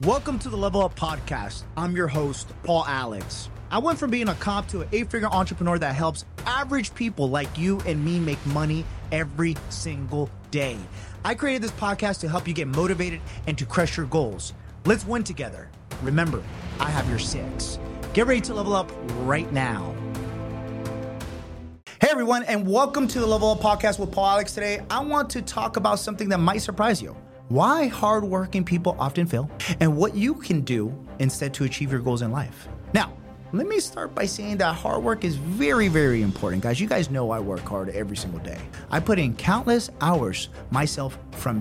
Welcome to the Level Up Podcast. I'm your host, Paul Alex. I went from being a cop to an 8-figure entrepreneur that helps average people like you and me make money every single day. I created this podcast to help you get motivated and to crush your goals. Let's win together. Remember, I have your 6. Get ready to level up right now. Hey everyone, and welcome to the Level Up Podcast with Paul Alex. Today, I want to talk about something that might surprise you. Why hardworking people often fail, and what you can do instead to achieve your goals in life. Now, let me start by saying that hard work is very, very important. Guys, you guys know I work hard every single day. I put in countless hours myself from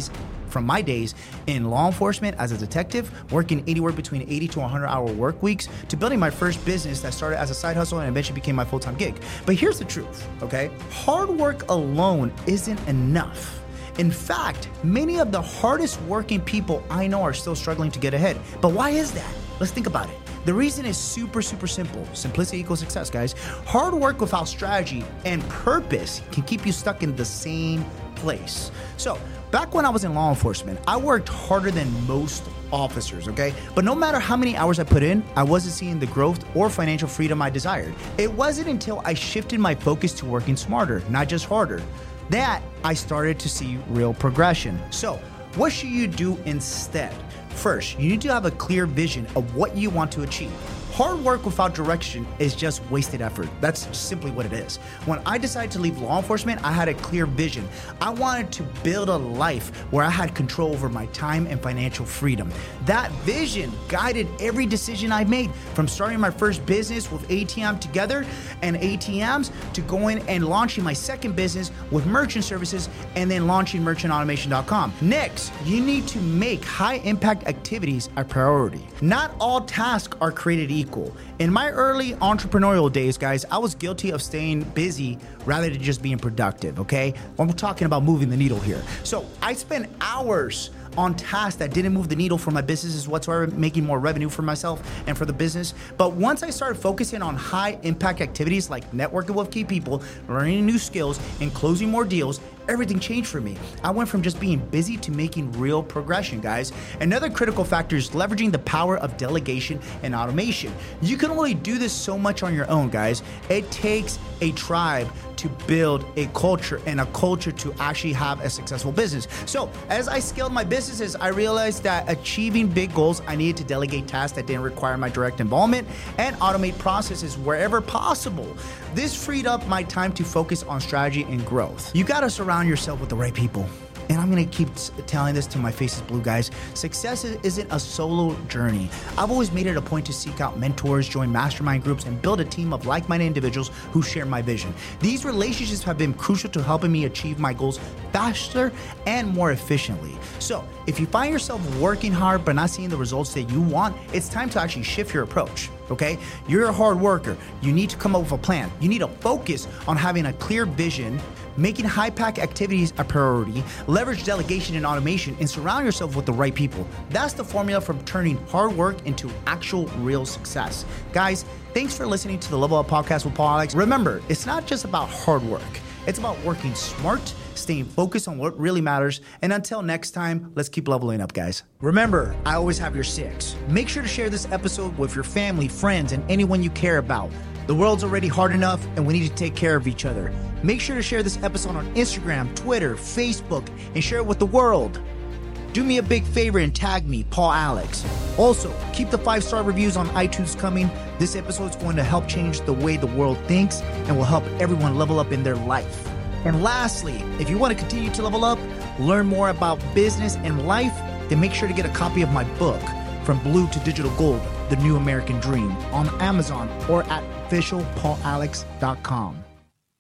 my days in law enforcement as a detective, working anywhere between 80 to 100-hour work weeks, to building my first business that started as a side hustle and eventually became my full-time gig. But here's the truth, okay? Hard work alone isn't enough. In fact, many of the hardest working people I know are still struggling to get ahead. But why is that? Let's think about it. The reason is super simple. Simplicity equals success, guys. Hard work without strategy and purpose can keep you stuck in the same place. So, back when I was in law enforcement, I worked harder than most officers, okay? But no matter how many hours I put in, I wasn't seeing the growth or financial freedom I desired. It wasn't until I shifted my focus to working smarter, not just harder, that I started to see real progression. So, what should you do instead? First, you need to have a clear vision of what you want to achieve. Hard work without direction is just wasted effort. That's simply what it is. When I decided to leave law enforcement, I had a clear vision. I wanted to build a life where I had control over my time and financial freedom. That vision guided every decision I made, from starting my first business with ATM Together and ATMs to going and launching my second business with merchant services and then launching merchantautomation.com. Next, you need to make high impact activities a priority. Not all tasks are created equal. In my early entrepreneurial days, guys, I was guilty of staying busy rather than just being productive, okay? I'm talking about moving the needle here. So I spent hours on tasks that didn't move the needle for my businesses whatsoever, making more revenue for myself and for the business. But once I started focusing on high impact activities like networking with key people, learning new skills, and closing more deals, everything changed for me. I went from just being busy to making real progression, guys. Another critical factor is leveraging the power of delegation and automation. You can only do this so much on your own, guys. It takes a tribe to build a culture and a culture to actually have a successful business. So as I scaled my businesses, I realized that achieving big goals, I needed to delegate tasks that didn't require my direct involvement and automate processes wherever possible. This freed up my time to focus on strategy and growth. You gotta surround yourself with the right people. And I'm gonna keep telling this till my face is blue, guys. Success isn't a solo journey. I've always made it a point to seek out mentors, join mastermind groups, and build a team of like-minded individuals who share my vision. These relationships have been crucial to helping me achieve my goals faster and more efficiently. So, if you find yourself working hard but not seeing the results that you want, it's time to actually shift your approach, okay? You're a hard worker. You need to come up with a plan. You need to focus on having a clear vision, making high-impact activities a priority, leverage delegation and automation, and surround yourself with the right people. That's the formula for turning hard work into actual real success. Guys, thanks for listening to the Level Up Podcast with Paul Alex. Remember, it's not just about hard work. It's about working smart, staying focused on what really matters, and until next time, let's keep leveling up, guys. Remember, I always have your 6. Make sure to share this episode with your family, friends, and anyone you care about. The world's already hard enough, and we need to take care of each other. Make sure to share this episode on Instagram, Twitter, Facebook, and share it with the world. Do me a big favor and tag me, Paul Alex. Also, keep the 5-star reviews on iTunes coming. This episode is going to help change the way the world thinks and will help everyone level up in their life. And lastly, if you want to continue to level up, learn more about business and life, then make sure to get a copy of my book, From Blue to Digital Gold, The New American Dream, on Amazon or at officialpaulalex.com.